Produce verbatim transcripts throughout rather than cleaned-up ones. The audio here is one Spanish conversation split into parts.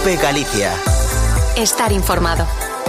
COPE Galicia. Estar informado.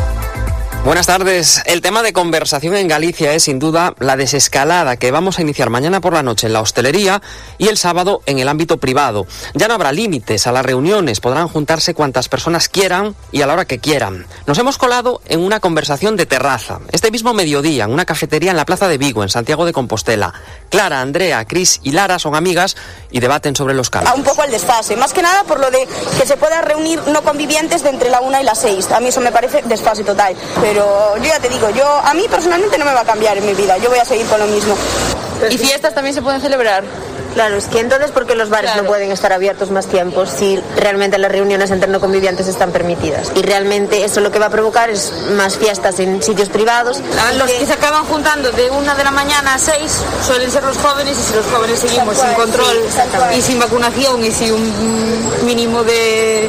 Buenas tardes. El tema de conversación en Galicia es sin duda la desescalada que vamos a iniciar mañana por la noche en la hostelería y el sábado en el ámbito privado. Ya no habrá límites a las reuniones, podrán juntarse cuantas personas quieran y a la hora que quieran. Nos hemos colado en una conversación de terraza, este mismo mediodía, en una cafetería en la Plaza de Vigo, en Santiago de Compostela. Clara, Andrea, Cris y Lara son amigas y debaten sobre los cambios. A un poco el desfase, más que nada por lo de que se pueda reunir no convivientes de entre la una y las seis. A mí eso me parece desfase total. Pero yo ya te digo, yo a mí personalmente no me va a cambiar en mi vida, yo voy a seguir con lo mismo. ¿Y fiestas también se pueden celebrar? Claro, es que entonces, ¿por qué los bares claro. no pueden estar abiertos más tiempo si realmente las reuniones entre no convivientes están permitidas? Y realmente eso lo que va a provocar es más fiestas en sitios privados. Los que... que se acaban juntando de una de la mañana a seis suelen ser los jóvenes, y si los jóvenes seguimos sin control sí, y sin vacunación y sin un mínimo de...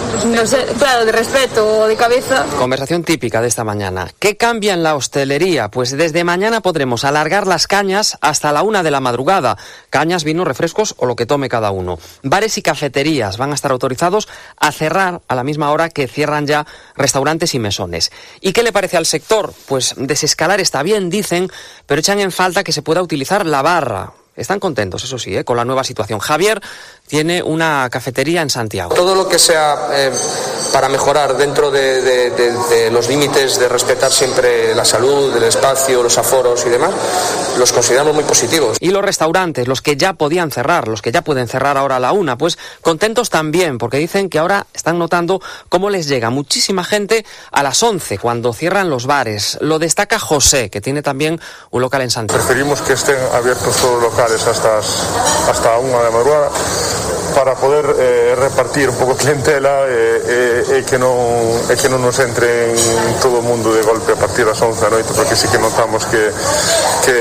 no sé, claro, de respeto o de cabeza. Conversación típica de esta mañana. ¿Qué cambia en la hostelería? Pues desde mañana podremos alargar las cañas hasta la una de la madrugada. Cañas, vinos, refrescos o lo que tome cada uno. Bares y cafeterías van a estar autorizados a cerrar a la misma hora que cierran ya restaurantes y mesones. ¿Y qué le parece al sector? Pues desescalar está bien, dicen, pero echan en falta que se pueda utilizar la barra. Están contentos, eso sí, ¿eh? con la nueva situación. Javier tiene una cafetería en Santiago. Todo lo que sea eh, para mejorar dentro de, de, de, de los límites de respetar siempre la salud, el espacio, los aforos y demás, los consideramos muy positivos. Y los restaurantes, los que ya podían cerrar, los que ya pueden cerrar ahora a la una, pues contentos también, porque dicen que ahora están notando cómo les llega muchísima gente a las once, cuando cierran los bares. Lo destaca José, que tiene también un local en Santiago. Preferimos que estén abiertos todos los locales hasta, hasta una de la madrugada, para poder eh, repartir un pouco de clientela e, e, e, que non, e que non nos entre en todo o mundo de golpe a partir das once da noite, porque sí que notamos que que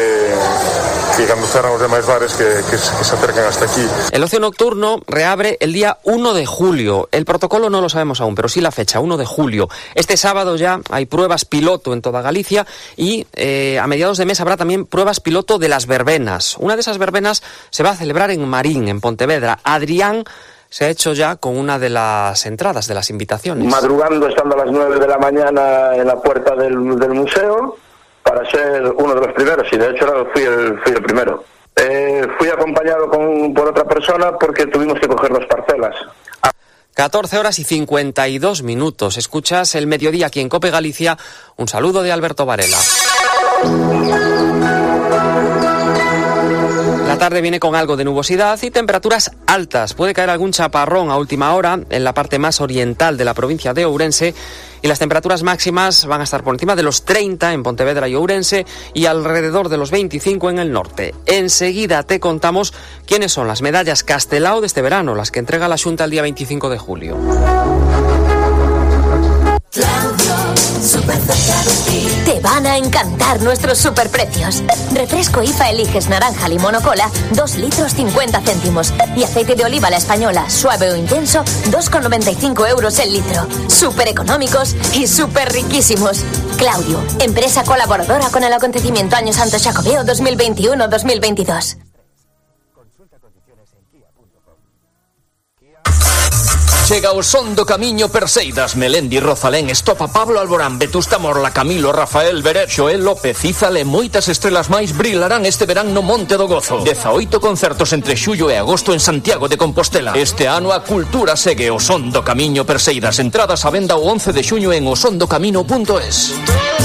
que cando cerran os demais bares que, que, que se acercan hasta aquí. El ocio nocturno reabre el día uno de julio. El protocolo no lo sabemos aún, pero sí la fecha, uno de julio. Este sábado ya hay pruebas piloto en toda Galicia y eh, a mediados de mes habrá también pruebas piloto de las verbenas. Una de esas verbenas se va a celebrar en Marín, en Pontevedra. Adrián se ha hecho ya con una de las entradas, de las invitaciones. Madrugando, estando a las nueve de la mañana en la puerta del, del museo, para ser uno de los primeros, y de hecho fui el, fui el primero. Eh, fui acompañado con, por otra persona porque tuvimos que coger dos parcelas. catorce horas y cincuenta y dos minutos. Escuchas el mediodía aquí en COPE Galicia. Un saludo de Alberto Varela. La tarde viene con algo de nubosidad y temperaturas altas. Puede caer algún chaparrón a última hora en la parte más oriental de la provincia de Ourense, y las temperaturas máximas van a estar por encima de los treinta en Pontevedra y Ourense y alrededor de los veinticinco en el norte. Enseguida te contamos quiénes son las medallas Castelao de este verano, las que entrega la Xunta el día veinticinco de julio. Te van a encantar nuestros superprecios. Refresco I F A Eliges naranja limón o cola, dos litros cincuenta céntimos. Y aceite de oliva La Española, suave o intenso, dos con noventa y cinco euros el litro. Súper económicos y súper riquísimos. Claudio, empresa colaboradora con el acontecimiento Año Santo Xacobeo dos mil veintiuno dos mil veintidós. Chega o son do camiño Perseidas, Melendi, Rozalén, Estopa, Pablo Alborán, Vetusta Morla, Camilo, Rafael Beret, Xoel López, Izale, moitas estrelas máis brilarán este verán no Monte do Gozo. dezaoito concertos entre xullo e agosto en Santiago de Compostela. Este ano a cultura segue. O son do camiño Perseidas. Entradas a venda o once de xuño en osondocamino punto es.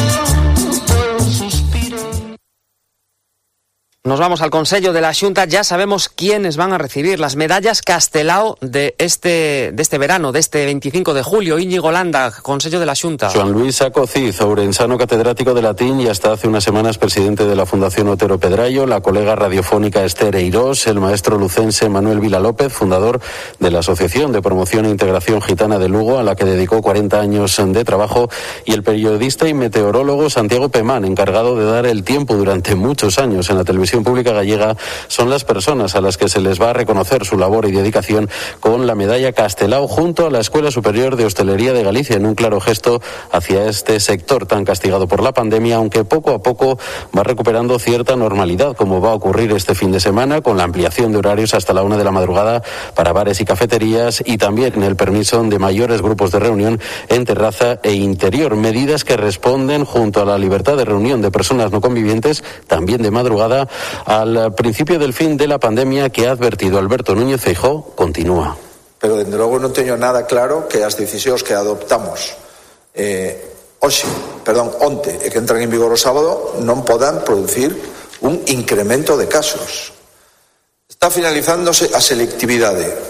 Nos vamos al Consello de la Xunta. Ya sabemos quiénes van a recibir las medallas Castelao de este de este verano, de este veinticinco de julio. Íñigo Landa, Consello de la Xunta. Juan Luis Acociz, ourensano catedrático de latín y hasta hace unas semanas presidente de la Fundación Otero Pedrayo, la colega radiofónica Esther Eirós, el maestro lucense Manuel Vila López, fundador de la Asociación de Promoción e Integración Gitana de Lugo, a la que dedicó cuarenta años de trabajo, y el periodista y meteorólogo Santiago Pemán, encargado de dar el tiempo durante muchos años en la televisión Administración Pública gallega son las personas a las que se les va a reconocer su labor y dedicación con la medalla Castelao junto a la Escuela Superior de Hostelería de Galicia, en un claro gesto hacia este sector tan castigado por la pandemia, aunque poco a poco va recuperando cierta normalidad, como va a ocurrir este fin de semana con la ampliación de horarios hasta la una de la madrugada para bares y cafeterías y también el permiso de mayores grupos de reunión en terraza e interior, medidas que responden junto a la libertad de reunión de personas no convivientes, también de madrugada, al principio del fin de la pandemia que ha advertido Alberto Núñez Feijóo continúa. Pero, dende logo, non teño nada claro que as decisións que adoptamos eh, hoxe, perdón, onte e que entran en vigor o sábado non podan producir un incremento de casos. Está finalizándose a selectividade.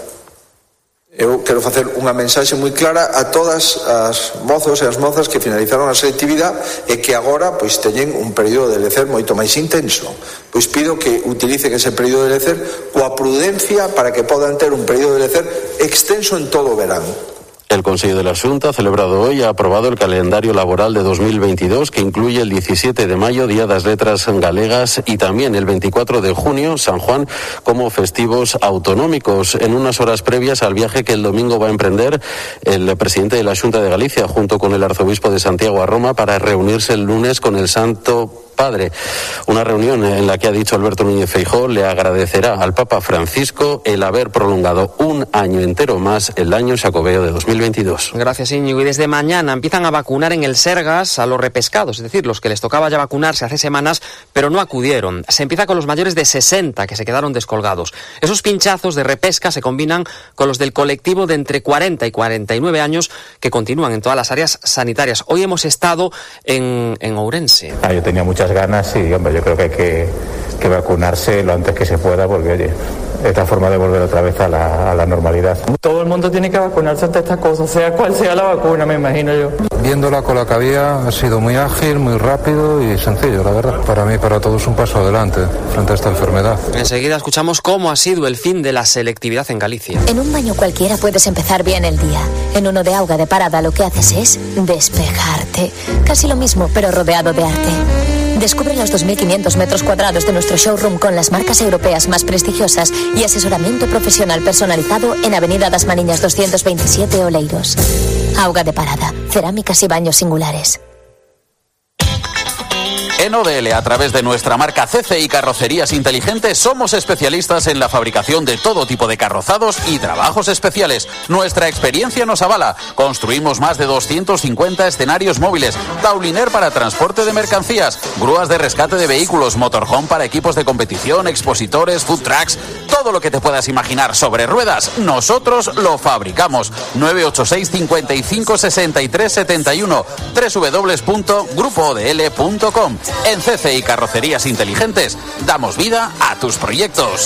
Eu quero facer unha mensaxe moi clara a todas as mozos e as mozas que finalizaron a selectividade e que agora pois teñen un período de lecer moito máis intenso. Pois pido que utilicen ese período de lecer coa prudencia para que podan ter un período de lecer extenso en todo o verán. El Consejo de la Xunta, celebrado hoy, ha aprobado el calendario laboral de dos mil veintidós, que incluye el diecisiete de mayo, Día das Letras Galegas, y también el veinticuatro de junio, San Juan, como festivos autonómicos. En unas horas previas al viaje que el domingo va a emprender el presidente de la Xunta de Galicia, junto con el arzobispo de Santiago a Roma, para reunirse el lunes con el Santo Padre. Una reunión en la que ha dicho Alberto Núñez Feijóo le agradecerá al Papa Francisco el haber prolongado un año entero más el año xacobeo de dos mil veintidós. Gracias, Íñigo. Y desde mañana empiezan a vacunar en el Sergas a los repescados, es decir, los que les tocaba ya vacunarse hace semanas, pero no acudieron. Se empieza con los mayores de sesenta que se quedaron descolgados. Esos pinchazos de repesca se combinan con los del colectivo de entre cuarenta y cuarenta y nueve años que continúan en todas las áreas sanitarias. Hoy hemos estado en, en Ourense. Ah, yo tenía muchas ganas y, hombre, yo creo que hay que, que vacunarse lo antes que se pueda porque, oye, esta forma de volver otra vez a la, a la normalidad. Todo el mundo tiene que vacunarse ante estas cosas, sea cual sea la vacuna, me imagino yo. Viendo la cola que había, ha sido muy ágil, muy rápido y sencillo, la verdad. Para mí, para todos, un paso adelante frente a esta enfermedad. Enseguida escuchamos cómo ha sido el fin de la selectividad en Galicia. En un baño cualquiera puedes empezar bien el día. En uno de Auga de Parada lo que haces es despejarte. Casi lo mismo, pero rodeado de arte. Descubre los dos mil quinientos metros cuadrados de nuestro showroom con las marcas europeas más prestigiosas y asesoramiento profesional personalizado en Avenida das Mariñas doscientos veintisiete, Oleiros. Auga de Parada, cerámicas y baños singulares. En O D L, a través de nuestra marca C C I Carrocerías Inteligentes, somos especialistas en la fabricación de todo tipo de carrozados y trabajos especiales. Nuestra experiencia nos avala. Construimos más de doscientos cincuenta escenarios móviles, tauliner para transporte de mercancías, grúas de rescate de vehículos, motorhome para equipos de competición, expositores, food trucks, todo lo que te puedas imaginar sobre ruedas, nosotros lo fabricamos. nueve ocho seis, cincuenta y cinco, sesenta y tres, setenta y uno, doble u doble u doble u punto grupo o d l punto com. En C C I Carrocerías Inteligentes damos vida a tus proyectos.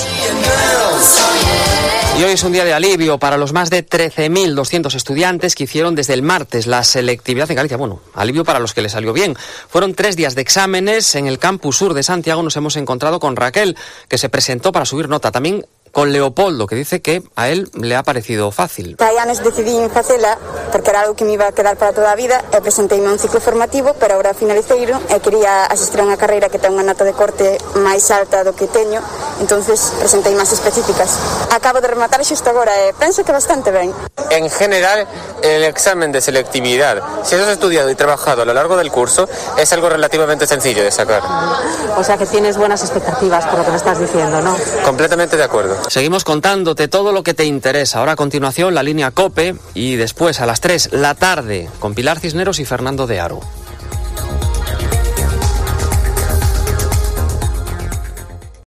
Y hoy es un día de alivio para los más de trece mil doscientos estudiantes que hicieron desde el martes la selectividad en Galicia. Bueno, alivio para los que les salió bien. Fueron tres días de exámenes. En el campus sur de Santiago nos hemos encontrado con Raquel, que se presentó para subir nota. También con Leopoldo, que dice que a él le ha parecido fácil. Hai anos decidí facela porque era algo que me iba a quedar para toda a vida e presenteime a un ciclo formativo, pero agora finaliceiro e quería asistir a unha carreira que ten unha nota de corte máis alta do que teño, entonces presentei máis específicas. Acabo de rematar xusto agora e penso que bastante ben. En general, el examen de selectividad, si has estudiado y trabajado a lo largo del curso, es algo relativamente sencillo de sacar. O sea que tienes buenas expectativas por lo que me estás diciendo, ¿no? Completamente de acuerdo. Seguimos contándote todo lo que te interesa. Ahora a continuación la línea COPE y después a las tres la tarde con Pilar Cisneros y Fernando de Aro.